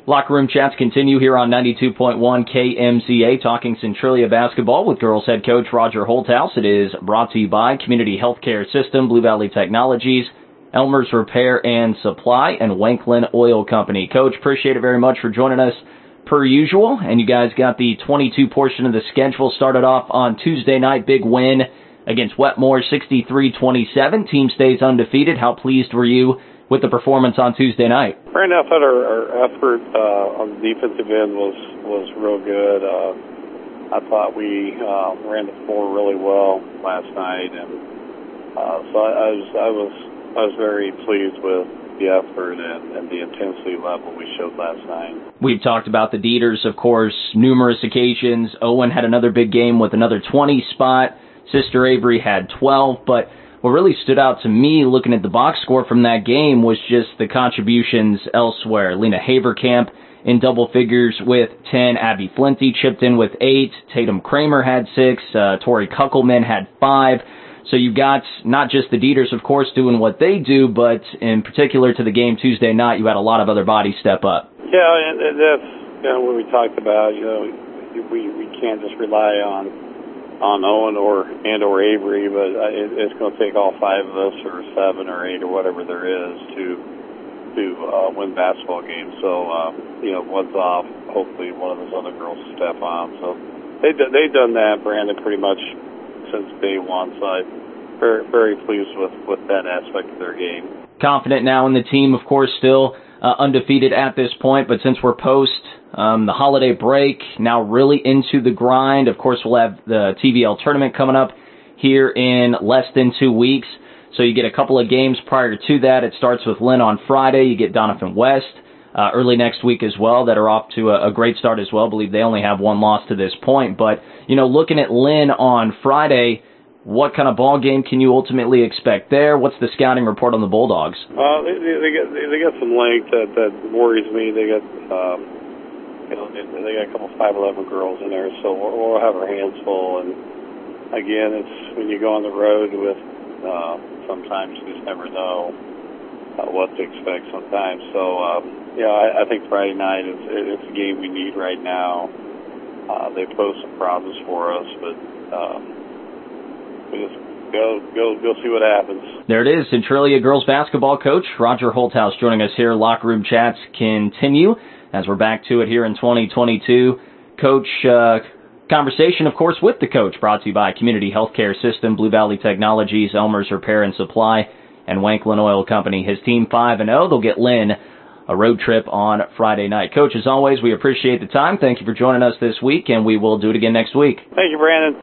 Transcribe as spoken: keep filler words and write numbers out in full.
Locker Room Chats continue here on ninety-two point one K M Z A, talking Centralia basketball with girls head coach Roger Holthouse. It is brought to you by Community Healthcare System, Blue Valley Technologies, Elmer's Repair and Supply, and Wanklin Oil Company. Coach, appreciate it very much for joining us per usual. And you guys got the twenty-two portion of the schedule started off on Tuesday night. Big win against Wetmore, sixty-three twenty-seven. Team stays undefeated. How pleased were you with the performance on Tuesday night? Right now, I thought our, our effort uh, on the defensive end was was real good. Uh, I thought we uh, ran the floor really well last night, and uh, so I, I was I was I was very pleased with the effort and, and the intensity level we showed last night. We've talked about the Dieters, of course, numerous occasions. Owen had another big game with another twenty spot. Sister Avery had twelve, but what really stood out to me looking at the box score from that game was just the contributions elsewhere. Lena Haverkamp in double figures with ten. Abby Flinty chipped in with eight. Tatum Kramer had six. Uh, Tori Kuckelman had five. So you got not just the Dieters, of course, doing what they do, but in particular to the game Tuesday night, you had a lot of other bodies step up. Yeah, and that's you know, what we talked about. You know, we we can't just rely on on Owen or and or Avery, but it, it's going to take all five of us, or seven or eight or whatever there is, to to uh, win basketball games. So um, you know, one's off. Hopefully, one of those other girls will step on. So they they've done that, Brandon, pretty much since day one. So I'm very very pleased with with that aspect of their game. Confident now in the team, of course, still uh, undefeated at this point. But since we're post Um, the holiday break, now really into the grind. Of course, we'll have the T V L tournament coming up here in less than two weeks. So you get a couple of games prior to that. It starts with Lynn on Friday. You get Donovan West uh, early next week as well, that are off to a, a great start as well. I believe they only have one loss to this point. But, you know, looking at Lynn on Friday, what kind of ball game can you ultimately expect there? What's the scouting report on the Bulldogs? Uh, they, they, they, got, they got some length that, that worries me. They got... Um You know, they, they got a couple five eleven girls in there, so we'll, we'll have our hands full. And again, it's when you go on the road with, uh, sometimes you just never know uh, what to expect sometimes. So, um, yeah, I, I think Friday night is it's a game we need right now. Uh, they pose some problems for us, but um, we just go go go see what happens. There it is, Centralia girls basketball coach Roger Holthouse joining us here. Locker Room Chats continue as we're back to it here in twenty twenty-two. Coach, uh, conversation, of course, with the coach, brought to you by Community Healthcare System, Blue Valley Technologies, Elmer's Repair and Supply, and Wanklin Oil Company. His team five and oh. They'll get Lynn a road trip on Friday night. Coach, as always, we appreciate the time. Thank you for joining us this week, and we will do it again next week. Thank you, Brandon.